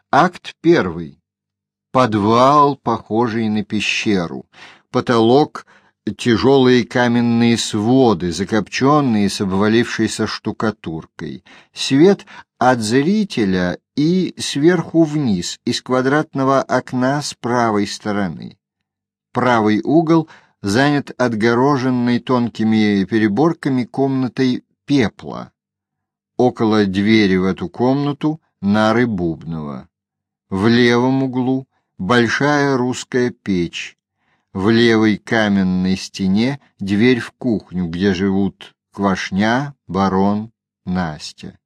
Акт первый. Подвал, похожий на пещеру. Потолок — тяжелые каменные своды, закопченные с обвалившейся штукатуркой. Свет от зрителя и сверху вниз, из квадратного окна с правой стороны. Правый угол занят отгороженной тонкими переборками комнатой пепла. Около двери в эту комнату нары Бубнова. В левом углу большая русская печь. В левой каменной стене дверь в кухню, где живут Квашня, Барон, Настя.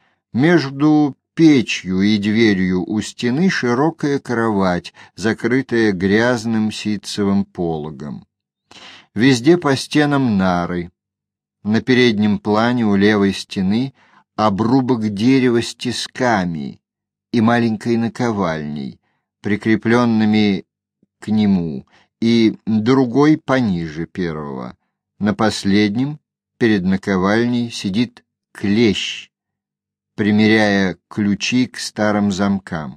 Между печью и дверью у стены широкая кровать, закрытая грязным ситцевым пологом. Везде по стенам нары. На переднем плане у левой стены обрубок дерева с тисками и маленькой наковальней, прикрепленными к нему, и другой пониже первого. На последнем, перед наковальней, сидит клещ, примеряя ключи к старым замкам.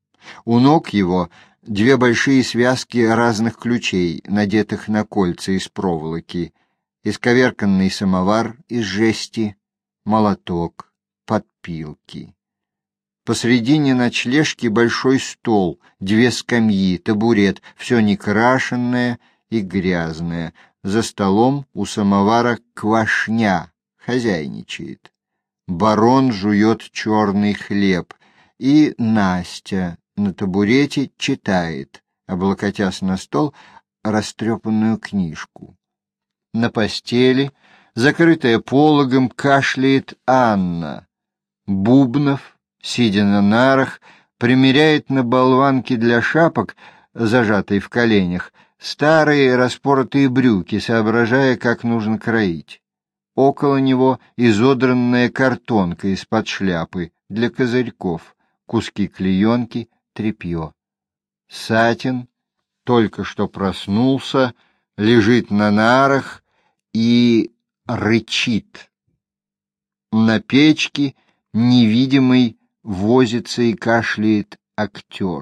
У ног его две большие связки разных ключей, надетых на кольца из проволоки, исковерканный самовар из жести, молоток, подпилки. Посредине ночлежки большой стол, две скамьи, табурет, все некрашенное и грязное. За столом у самовара Квашня хозяйничает. Барон жует черный хлеб, и Настя на табурете читает, облокотясь на стол, растрепанную книжку. На постели, закрытая пологом, кашляет Анна. Бубнов, сидя на нарах, примеряет на болванке для шапок, зажатой в коленях, старые распоротые брюки, соображая, как нужно кроить. Около него изодранная картонка из-под шляпы для козырьков, куски клеенки, тряпье. Сатин только что проснулся, лежит на нарах и рычит. На печке невидимый возится и кашляет актер.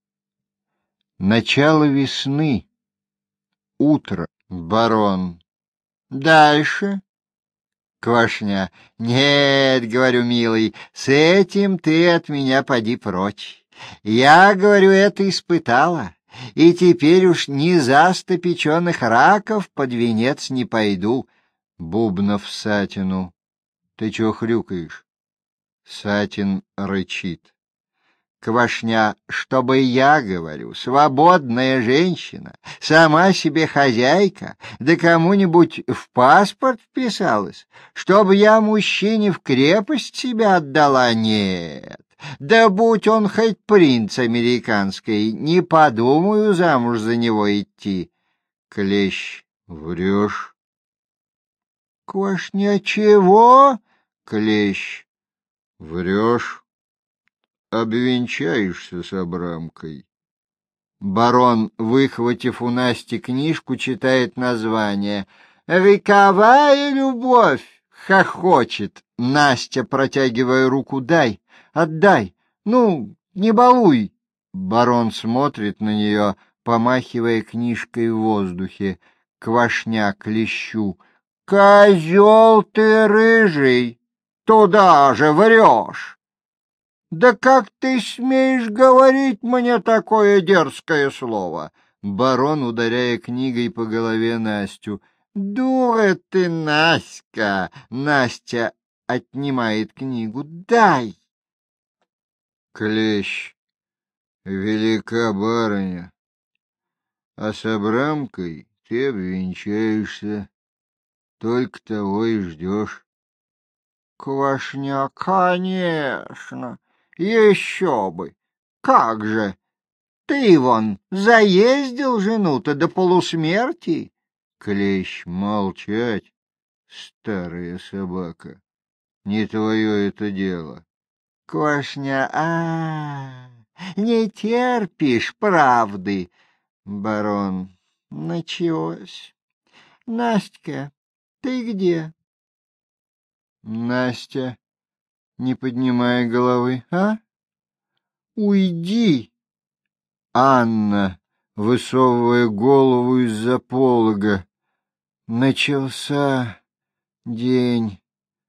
Начало весны. Утро. Барон. Дальше. Квашня. Нет, говорю, милый, с этим ты от меня поди прочь. Я, говорю, это испытала, и теперь уж ни за 100 печеных раков под венец не пойду. Бубнов Сатину. Ты чего хрюкаешь? Сатин рычит. Квашня, чтобы я, говорю, свободная женщина, сама себе хозяйка, да кому-нибудь в паспорт вписалась, чтобы я мужчине в крепость себя отдала, нет. Да будь он хоть принц американский, не подумаю замуж за него идти. Клещ, врешь. Квашня, чего? Клещ, врешь. Обвенчаешься с Абрамкой. Барон, выхватив у Насти книжку, читает название. «Вековая любовь!» — хохочет. Настя, протягивая руку, «Дай, отдай, ну, не балуй!» Барон смотрит на нее, помахивая книжкой в воздухе. Квашня клещу. «Козел ты рыжий! Туда же врешь!» «Да как ты смеешь говорить мне такое дерзкое слово?» Барон, ударяя книгой по голове Настю. «Дура ты, Наська!» Настя отнимает книгу. «Дай!» Клещ. Велика барыня, а с Абрамкой ты обвенчаешься, только того и ждешь. Квашня, конечно. Еще бы! Как же! Ты вон заездил жену-то до полусмерти? Клещ, молчать, старая собака. Не твое это дело. Квашня, не терпишь правды. Барон, началось. Настя, ты где? Настя, не поднимая головы. уйди. Анна, высовывая голову из-за полога. Начался день.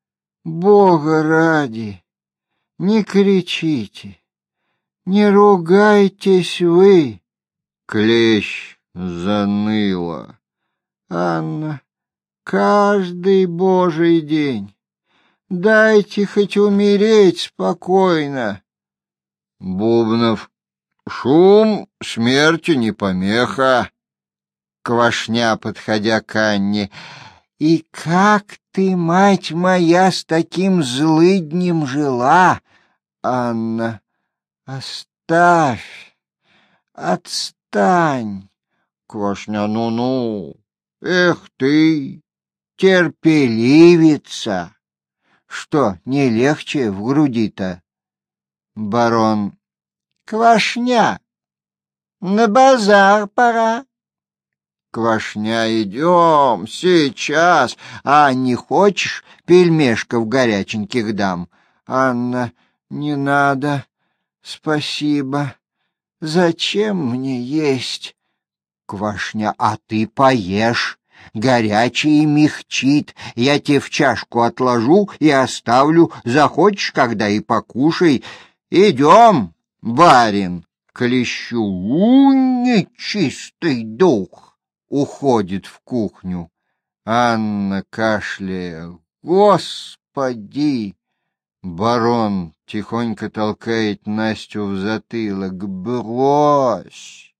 Бога ради, не кричите, не ругайтесь вы. Клещ заныла. Анна, каждый божий день. Дайте хоть умереть спокойно. Бубнов. Шум смерти не помеха. Квашня, подходя к Анне. И как ты, мать моя, с таким злыднем жила? Анна. Оставь, отстань. Квашня. Ну-ну. Эх ты, терпеливица. Что, не легче в груди-то? Барон. Квашня, на базар пора. Квашня. Идем, сейчас. А не хочешь, пельмешков горяченьких дам? Анна. Не надо, спасибо. Зачем мне есть? Квашня. А ты поешь. Горячее мягчит. Я тебе в чашку отложу и оставлю. Захочешь, когда и покушай. Идем, барин. Клещу. Нечистый дух. Уходит в кухню. Анна, кашляя. Господи! Барон тихонько толкает Настю в затылок. Брось,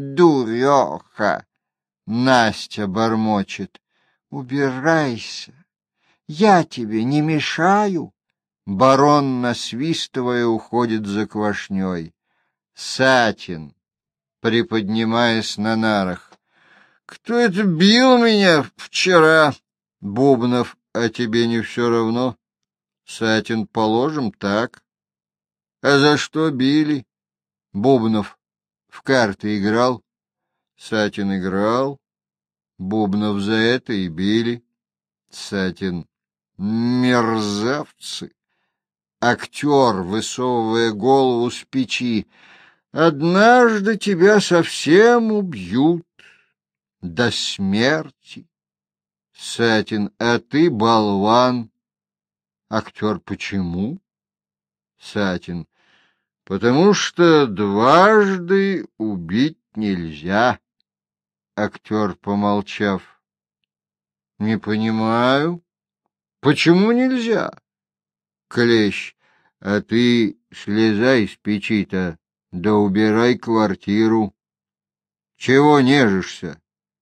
дуреха! Настя бормочет. Убирайся, я тебе не мешаю. Барон, насвистывая, уходит за Квашней. Сатин, приподнимаясь на нарах. Кто это бил меня вчера? Бубнов. А тебе не все равно? Сатин. Положим так. А за что били? Бубнов. В карты играл. Сатин. Играл. Бубнов. За это и били. Сатин. Мерзавцы. Актер, высовывая голову с печи. Однажды тебя совсем убьют. До смерти. Сатин. А ты болван. Актер. Почему? Сатин. Потому что дважды убить нельзя. Актер, помолчав. Не понимаю. Почему нельзя? Клещ. А ты слезай с печи-то, да убирай квартиру. Чего нежишься?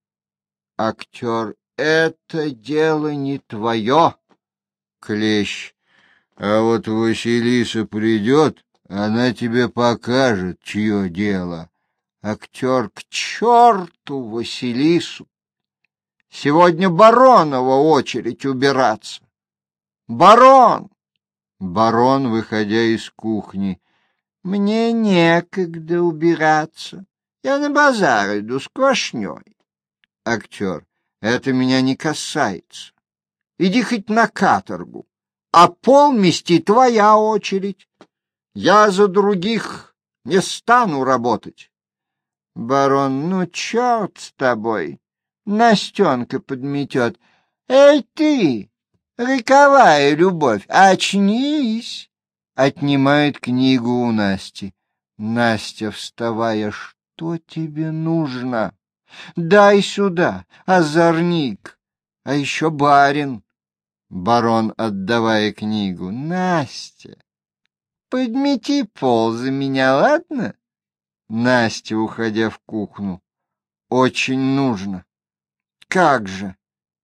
Актер. Это дело не твое. Клещ. А вот Василиса придет, она тебе покажет, чье дело. Актер. К черту Василису! Сегодня Баронова очередь убираться. Барон! Барон, выходя из кухни. Мне некогда убираться. Я на базар иду с Квашней. Актер. Это меня не касается. Иди хоть на каторгу. А пол мести твоя очередь. Я за других не стану работать. Барон. Ну, черт с тобой. Настенка подметет. Эй ты, роковая любовь, очнись. Отнимает книгу у Насти. Настя, вставая. Что тебе нужно? Дай сюда, озорник. А еще барин. Барон, отдавая книгу. Настя, подмети пол за меня, ладно? Настя, уходя в кухню. Очень нужно. Как же?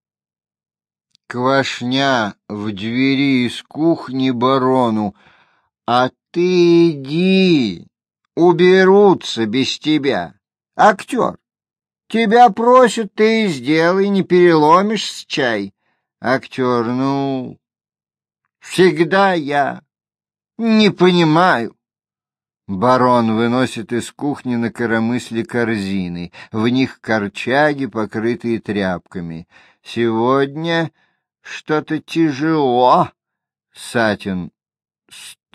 Квашня в двери из кухни барону. А ты иди, уберутся без тебя. Актер, тебя просят, ты и сделай, не переломишь с чай. Актер. Ну, всегда я не понимаю. Барон выносит из кухни на коромысле корзины. В них корчаги, покрытые тряпками. Сегодня что-то тяжело. Сатин.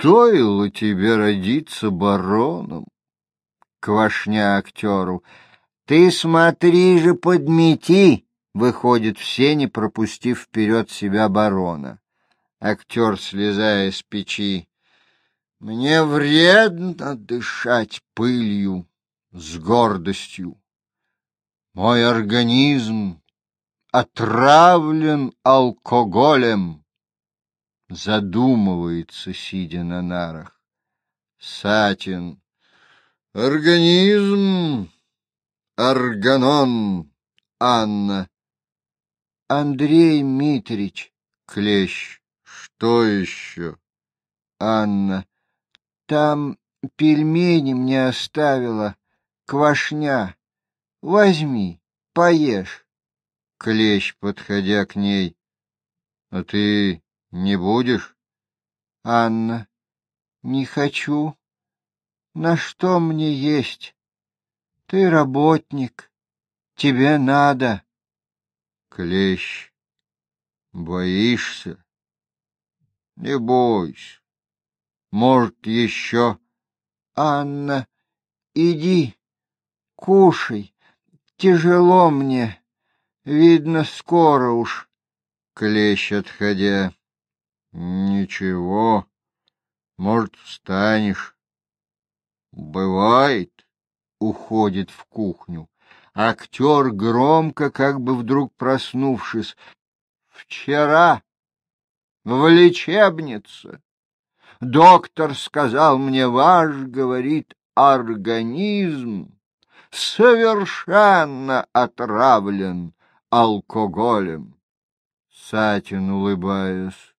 стоило тебе родиться бароном. Квашня актеру. Ты смотри же, подмети! Выходит в сени, пропустив вперед себя барона. Актер, слезая с печи. Мне вредно дышать пылью с гордостью. Мой организм отравлен алкоголем. Задумывается, сидя на нарах. Сатин. Организм, органон, Анна. Андрей Митрич. Клещ. Что еще? Анна. Там пельмени мне оставила Квашня. Возьми, поешь. Клещ, подходя к ней. А ты не будешь? Анна. Не хочу. На что мне есть? Ты работник. Тебе надо. Клещ. Боишься? Не бойся. Может, еще... Анна, иди, кушай. Тяжело мне. Видно, скоро уж. Клещ, отходя. Ничего. Может, встанешь. Бывает. Уходит в кухню. Актер громко, как бы вдруг проснувшись. Вчера в лечебнице доктор сказал мне, ваш, говорит, организм совершенно отравлен алкоголем. Сатин, улыбаясь.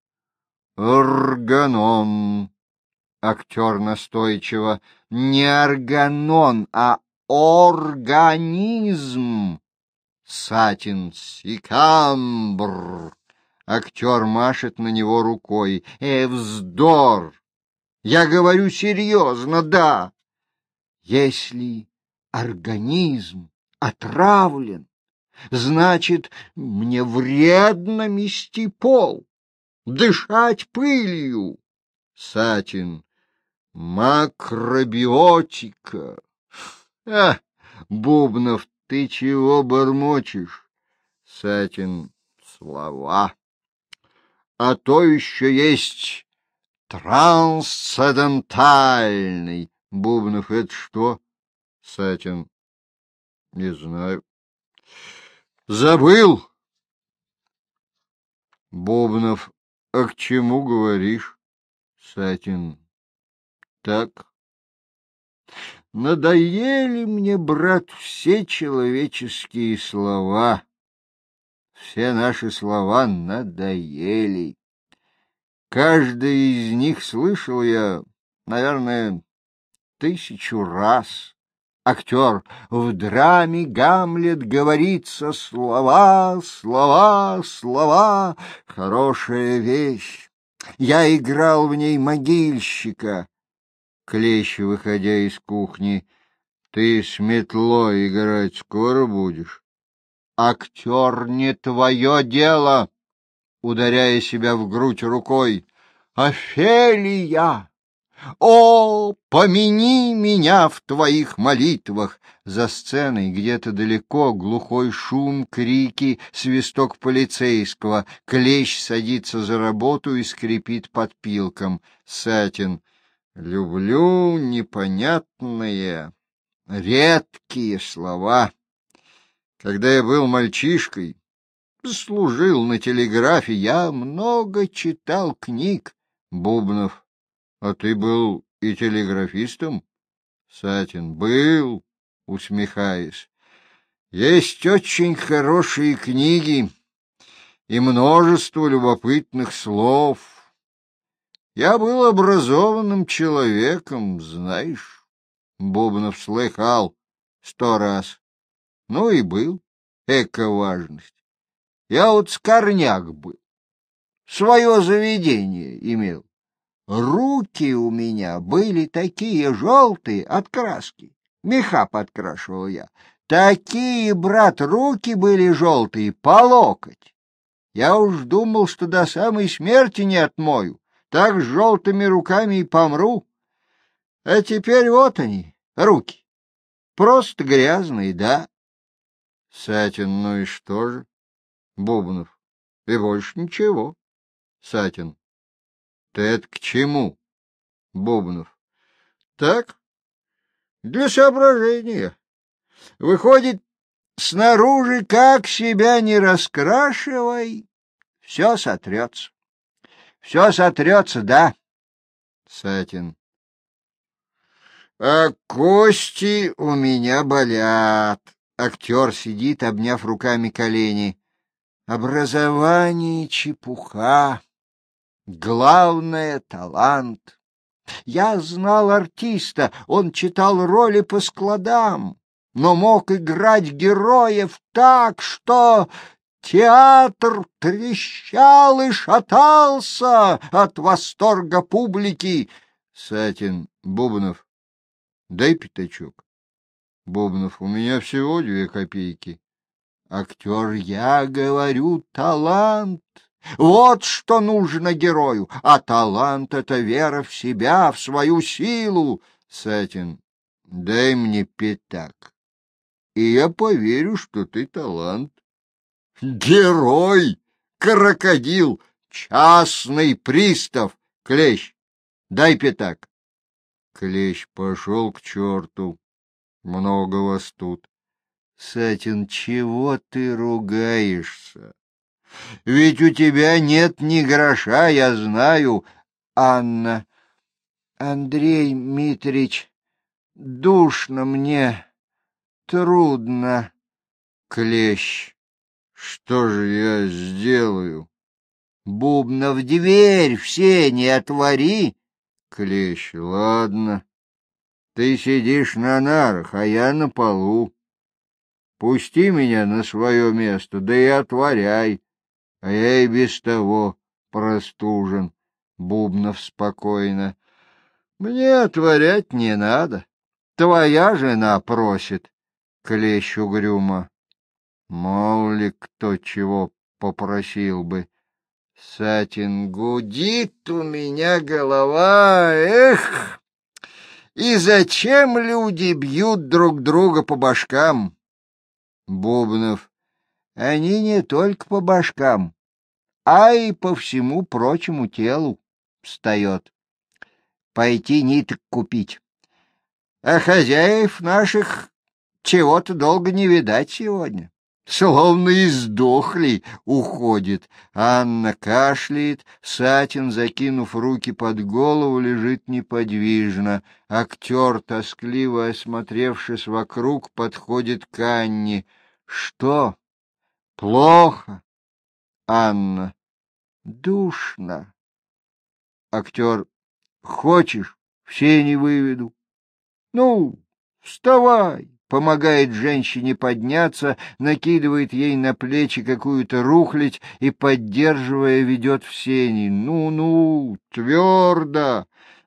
Органон. Актер настойчиво. Не органон, а организм. Сатин. Сикамбр. Актер машет на него рукой. Вздор! Я говорю серьезно, да. Если организм отравлен, значит, мне вредно мести пол, дышать пылью. Сатин. Макробиотика. Бубнов, ты чего бормочешь? Сатин. Слова. А то еще есть трансцендентальный. Бубнов, это что? Сатин. Не знаю. Забыл. Бубнов. А к чему говоришь? Сатин. Так. Надоели мне, брат, все человеческие слова. Все наши слова надоели. Каждый из них слышал я, наверное, 1000 раз. Актер, в драме Гамлет говорится слова, слова, слова. Хорошая вещь. Я играл в ней могильщика. Клещ, выходя из кухни. Ты с метлой играть скоро будешь? Актер, не твое дело. Ударяя себя в грудь рукой. Офелия! О, помяни меня в твоих молитвах! За сценой где-то далеко глухой шум, крики, свисток полицейского. Клещ садится за работу и скрипит подпилком. Сатин. Люблю непонятные, редкие слова. Когда я был мальчишкой, служил на телеграфе, я много читал книг. Бубнов. А ты был и телеграфистом? Сатин. Был, усмехаясь. Есть очень хорошие книги и множество любопытных слов. Я был образованным человеком, знаешь. Бубнов слыхал 100 раз. Ну и был. Эка важность. Я вот скорняк был. Свое заведение имел. Руки у меня были такие желтые от краски. Меха подкрашивал я. Такие, брат, руки были желтые по локоть. Я уж думал, что до самой смерти не отмою. Так с желтыми руками и помру. А теперь вот они, руки. Просто грязные, да? Сатин, ну и что же? Бубнов. И больше ничего. Сатин. Ты это к чему? Бубнов. Так, для соображения. Выходит, снаружи, как себя не раскрашивай, все сотрется. Все сотрется, да? Сатин. А кости у меня болят. Актер сидит, обняв руками колени. Образование — чепуха. Главное — талант. Я знал артиста, он читал роли по складам, но мог играть героев так, что театр трещал и шатался от восторга публики. Сатин. Бубнов. Дай пятачок. Бубнов. У меня всего 2 копейки. Актер. Я говорю, талант. Вот что нужно герою, а талант — это вера в себя, в свою силу. Сатин. Дай мне пятак, и я поверю, что ты талант. Герой, крокодил, частный пристав. Клещ. Дай пятак. Клещ. Пошел к черту. Много вас тут. Сатин. Чего ты ругаешься? Ведь у тебя нет ни гроша, я знаю. Анна. Андрей Митрич, душно мне, трудно. Клещ. Что же я сделаю? Бубнов. Дверь в сени отвори. Клещ. Ладно. Ты сидишь на нарах, а я на полу. Пусти меня на свое место, да и отворяй. А я и без того простужен. Бубнов спокойно. Мне отворять не надо. Твоя жена просит. Клещ угрюмо. Мол ли кто чего попросил бы. Сатин. Гудит у меня голова. Эх! И зачем люди бьют друг друга по башкам? Бубнов. Они не только по башкам, а и по всему прочему телу. Встает. Пойти ниток купить. А хозяев наших чего-то долго не видать сегодня. Словно издохли, уходит. Анна кашляет, Сатин, закинув руки под голову, лежит неподвижно. Актер, тоскливо осмотревшись вокруг, подходит к Анне. Что? Плохо? Анна. Душно. Актер. Хочешь, все не выведу? Ну, вставай. Помогает женщине подняться, накидывает ей на плечи какую-то рухлядь и, поддерживая, ведет в сени. Ну, твердо.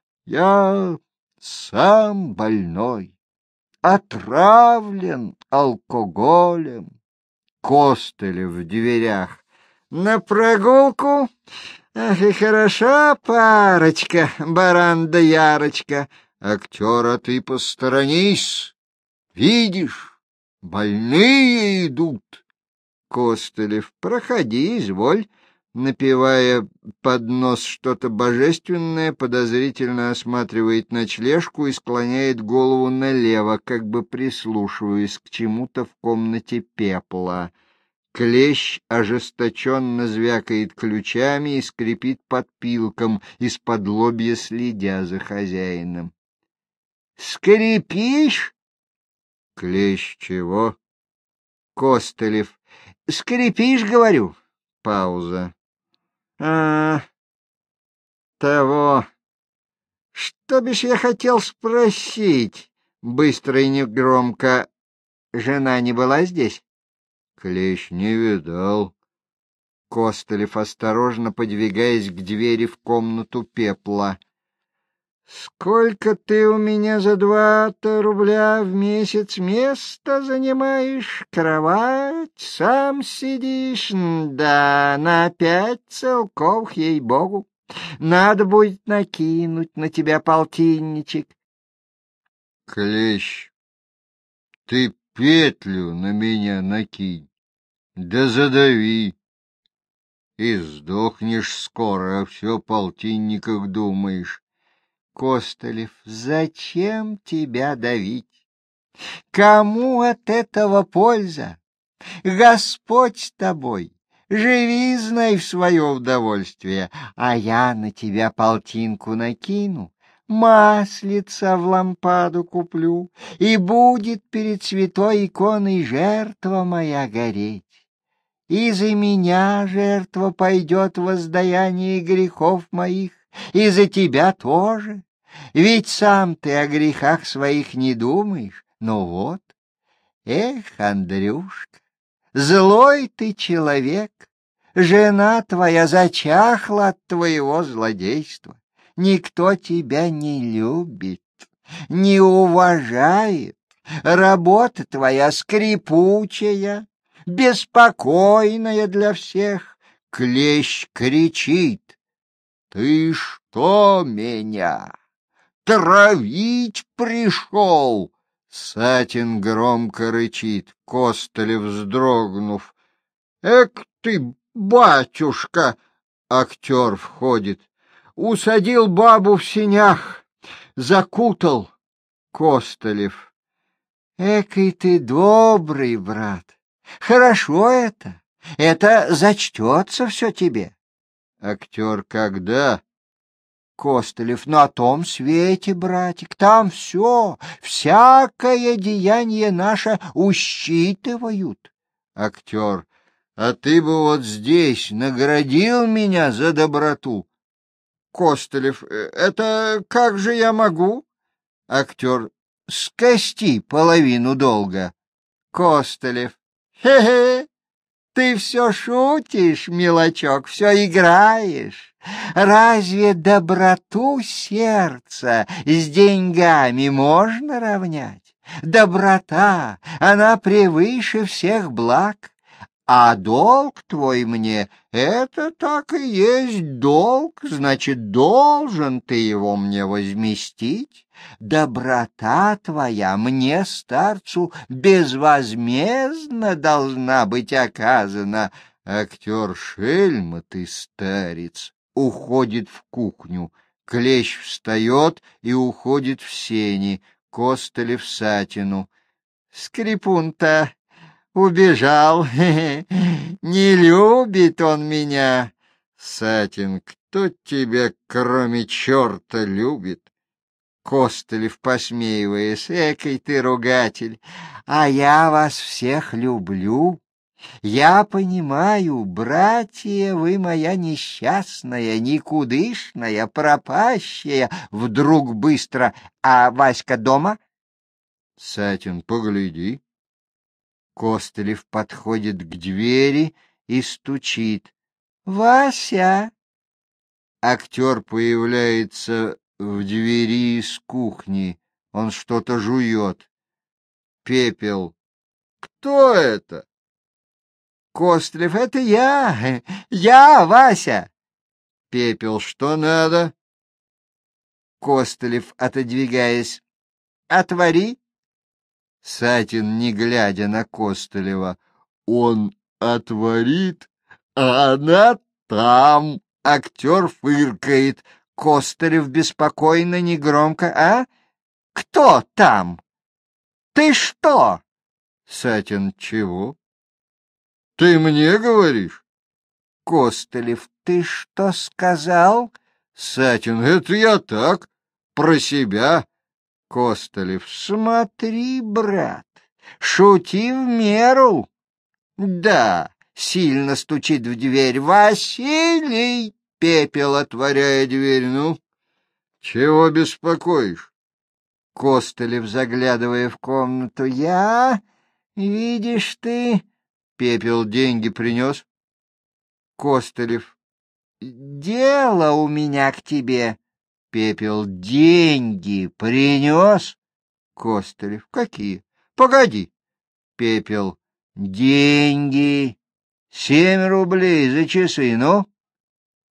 Я сам больной, отравлен алкоголем. Костылев в дверях. На прогулку? Ах, и хороша парочка, баран да Ярочка. Актер, а ты посторонись. Видишь, больные идут. Костылев. Проходи, изволь. Напевая под нос что-то божественное, подозрительно осматривает ночлежку и склоняет голову налево, как бы прислушиваясь к чему-то в комнате пепла. Клещ ожесточенно звякает ключами и скрипит подпилком, из-под лобья следя за хозяином. — Скрипишь? Клещ. Чего? Костылев. — Скрипишь, говорю. Пауза. — Того. Что бишь я хотел спросить? Быстро и негромко. Жена не была здесь? Клещ. Не видал. Костылев, осторожно подвигаясь к двери в комнату пепла. — Сколько ты у меня за 2 рубля в месяц место занимаешь, кровать, сам сидишь, да, на 5 целков, ей-богу. Надо будет накинуть на тебя полтинничек. Клещ, ты петлю на меня накинь, да задави. И сдохнешь скоро, а все о полтинниках думаешь. Костылев, зачем тебя давить? Кому от этого польза? Господь с тобой. Живи, знай, в свое удовольствие, а я на тебя полтинку накину, маслица в лампаду куплю, и будет перед святой иконой жертва моя гореть. И за меня жертва пойдет в воздаяние грехов моих, и за тебя тоже. Ведь сам ты о грехах своих не думаешь. Ну вот, эх, Андрюшка, злой ты человек, жена твоя зачахла от твоего злодейства. Никто тебя не любит, не уважает, работа твоя скрипучая, беспокойная для всех. Клещ кричит: «Ты что меня травить пришел?» Сатин громко рычит. Костылев, вздрогнув: «Эк ты, батюшка!» Актер входит. Усадил бабу в сенях, закутал. Костылев: «Экой ты добрый, брат. Хорошо это. Это зачтется все тебе». Актер: «Когда?» Костылев: «На том свете, братик, там все, всякое деяние наше усчитывают». Актер: «А ты бы вот здесь наградил меня за доброту». Костылев: «Это как же я могу?» Актер: «Скости половину долга». Костылев: «Хе-хе! Ты все шутишь, мелочок, все играешь. Разве доброту сердца с деньгами можно равнять? Доброта, она превыше всех благ. А долг твой мне — это так и есть долг, значит, должен ты его мне возместить. Доброта твоя мне, старцу, безвозмездно должна быть оказана». Актер: «Шельма ты, старец!» Уходит в кухню. Клещ встает и уходит в сени. Костылев Сатину: «Скрипун-то убежал, не любит он меня». Сатин: «Кто тебя, кроме черта, любит?» Костылев, посмеиваясь: «Экой ты ругатель, а я вас всех люблю. Я понимаю, братья, вы моя несчастная, никудышная, пропащая». Вдруг быстро: «А Васька дома?» Сатин: «Погляди». Костылев подходит к двери и стучит: «Вася!» Актер появляется в двери из кухни. Он что-то жует. Пепел: «Кто это?» Костылев: «Это я, Вася». Пепел: «Что надо?» Костылев, отодвигаясь: «Отвори». Сатин, не глядя на Костылева: «Он отворит, а она там». Актер фыркает. Костылев беспокойно, негромко: «А? Кто там? Ты что?» Сатин: «Чего? Ты мне говоришь?» Костылев: «Ты что сказал?» Сатин: «Это я так, про себя». Костылев: «Смотри, брат, шути в меру». Да, сильно стучит в дверь: «Василий!» Пепел, отворяя дверь: «Ну, чего беспокоишь?» Костылев, заглядывая в комнату: «Я, видишь ты...» Пепел: «Деньги принес?» Костылев: «Дело у меня к тебе». Пепел: «Деньги принес?» Костылев: «Какие? Погоди». Пепел: «Деньги. 7 рублей за часы, ну?»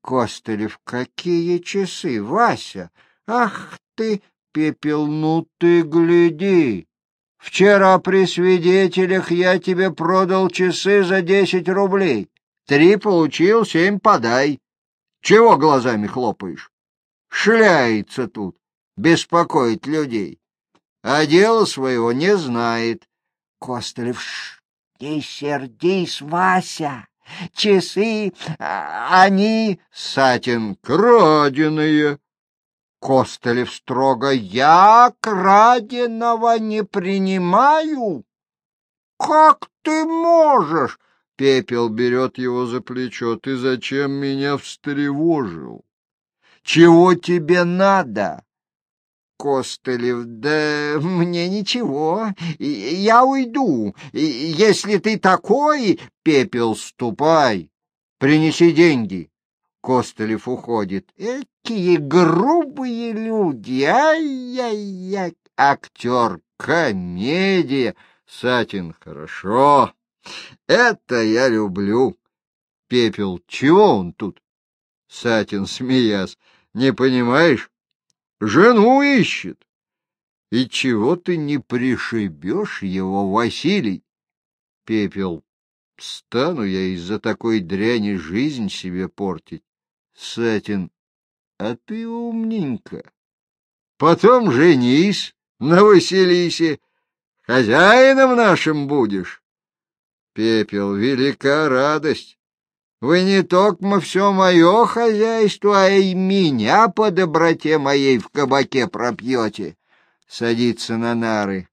Костылев, какие часы, Вася? Ах ты, Пепел, ну ты гляди! Вчера при свидетелях я тебе продал часы за 10 рублей. 3 получил, 7 подай. Чего глазами хлопаешь? Шляется тут, беспокоит людей, а дела своего не знает. Костылев, не сердись, Вася, часы, они... Сатин, краденые. Костылев строго, я краденого не принимаю. Как ты можешь? Пепел берет его за плечо. Ты зачем меня встревожил? Чего тебе надо? Костылев, да мне ничего, я уйду. Если ты такой... Пепел, ступай, принеси деньги. Костылев уходит. Какие грубые люди! Ай-яй-яй! Актер, комедия! Сатин, хорошо. Это я люблю. Пепел, чего он тут? Сатин, смеясь, не понимаешь? Жену ищет. И чего ты не пришибешь его, Василий? Пепел, стану я из-за такой дряни жизнь себе портить. Сатин, а ты умненько. Потом женись на Василисе, хозяином нашим будешь. Пепел, велика радость. Вы не токмо все мое хозяйство, а и меня по доброте моей в кабаке пропьете. Садится на нары.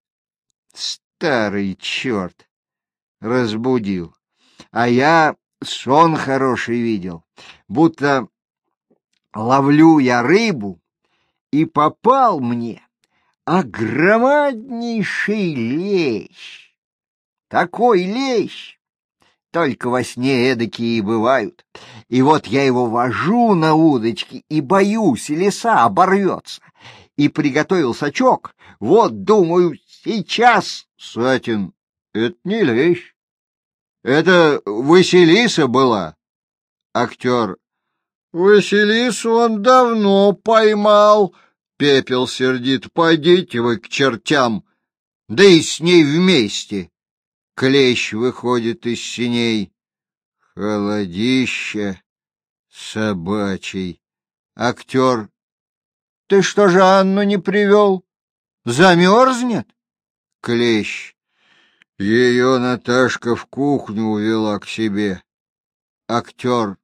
Старый черт! Разбудил. А я сон хороший видел, будто ловлю я рыбу, и попал мне огромнейший лещ. Такой лещ! Только во сне эдакие и бывают. И вот я его вожу на удочке и боюсь, леса оборвется. И приготовил сачок. Вот, думаю, сейчас... Сатин, это не лещ. Это Василиса была. Актер. Василису он давно поймал. Пепел сердит. Пойдите вы к чертям. Да и с ней вместе. Клещ выходит из синей. Холодище собачий. Актер. Ты что же Анну не привел? Замерзнет? Клещ. Ее Наташка в кухню увела к себе. Актер.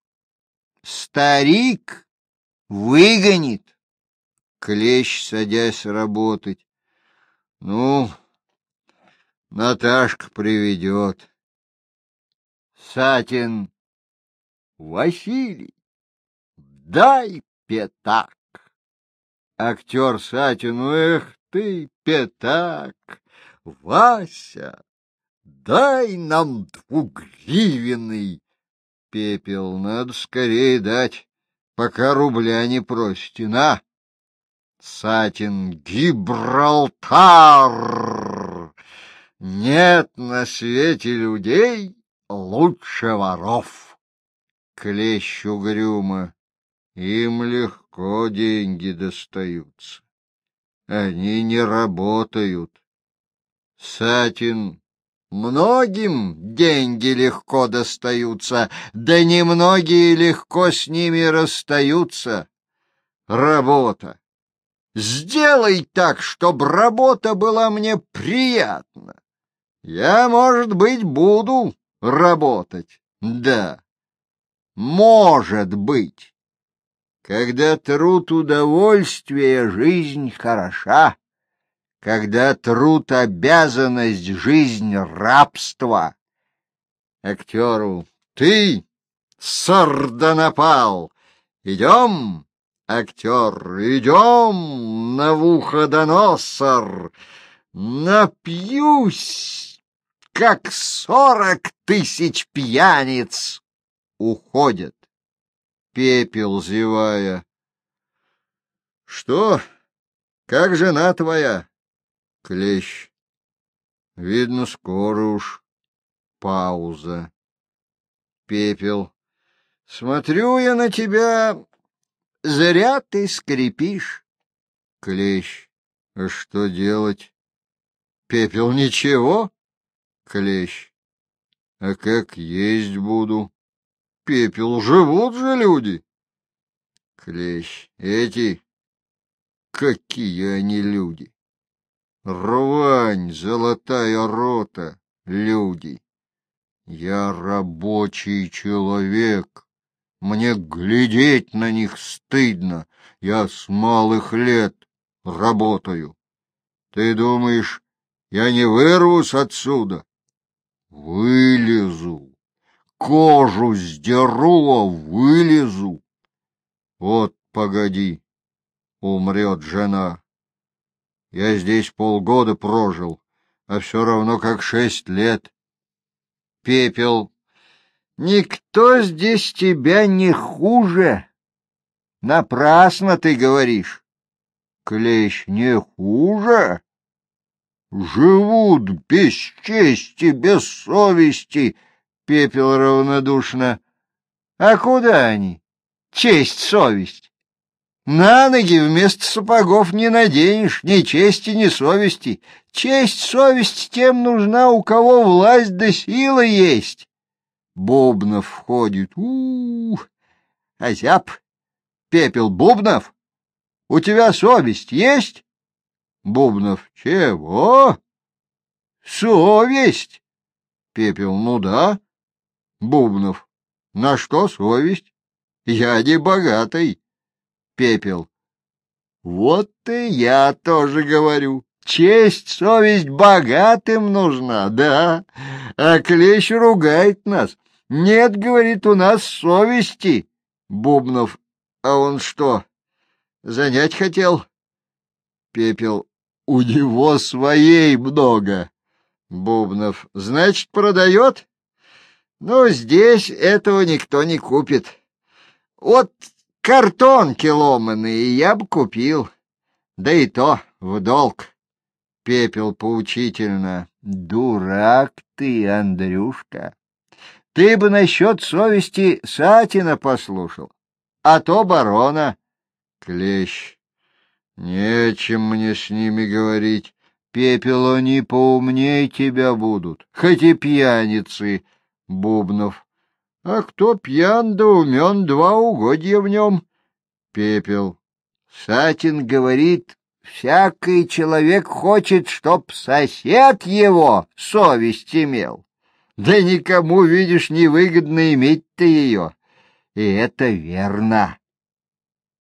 Старик выгонит. Клещ, садясь работать. Ну, Наташка приведет. Сатин. Василий, дай пятак. Актер Сатину, эх ты, пятак. Вася, дай нам 2-гривенный. Пепел, надо скорее дать, пока рубля не просите. На. Сатин, Гибралтар. Нет на свете людей лучше воров. Клещ угрюмо. Им легко деньги достаются. Они не работают. Сатин. Многим деньги легко достаются, да немногие легко с ними расстаются. Работа. Сделай так, чтобы работа была мне приятна. Я, может быть, буду работать. Да, может быть. Когда труд удовольствие, жизнь хороша. Когда труд обязанность, жизнь рабство. Актеру. Ты, сардонапал, идем, актер, идем, Навуходоносор, напьюсь, как 40 000 пьяниц. Уходят. Пепел, зевая. Что? Как жена твоя? Клещ. Видно, скоро уж. Пауза. Пепел. Смотрю я на тебя, зря ты скрипишь. Клещ. А что делать? Пепел. Ничего. Клещ. А как есть буду? Пепел. Живут же люди. Клещ. Эти? Какие они люди? Рвань, золотая рота, люди. Я рабочий человек. Мне глядеть на них стыдно. Я с малых лет работаю. Ты думаешь, я не вырвусь отсюда? Вылезу. Кожу сдеру, а вылезу. Вот погоди, умрет жена. Я здесь полгода прожил, а все равно как 6 лет. Пепел. Никто здесь тебя не хуже. Напрасно ты говоришь. Клещ. Не хуже? Живут без чести, без совести. Пепел равнодушно. А куда они? Честь, совесть. На ноги вместо сапогов не наденешь, ни чести, ни совести. Честь, совесть тем нужна, у кого власть да сила есть. Бубнов входит. Озяб. Пепел. Бубнов, у тебя совесть есть? Бубнов. Чего? Совесть. Пепел. Ну да. Бубнов. На что совесть? Я не богатый. Пепел. Вот и я тоже говорю. Честь, совесть богатым нужна, да. А Клещ ругает нас. Нет, говорит, у нас совести. Бубнов. А он что, занять хотел? Пепел. У него своей много. Бубнов. Значит, продает? Ну, здесь этого никто не купит. Вот картонки ломаные я бы купил. Да и то в долг. Пепел поучительно. Дурак ты, Андрюшка. Ты бы насчет совести Сатина послушал, а то барона. Клещ. Нечем мне с ними говорить. Пепел, они поумней тебя будут, хоть и пьяницы. Бубнов. А кто пьян да умен, 2 угодья в нем. Пепел. Сатин говорит, всякий человек хочет, чтоб сосед его совесть имел. Да никому, видишь, невыгодно иметь-то ее. И это верно.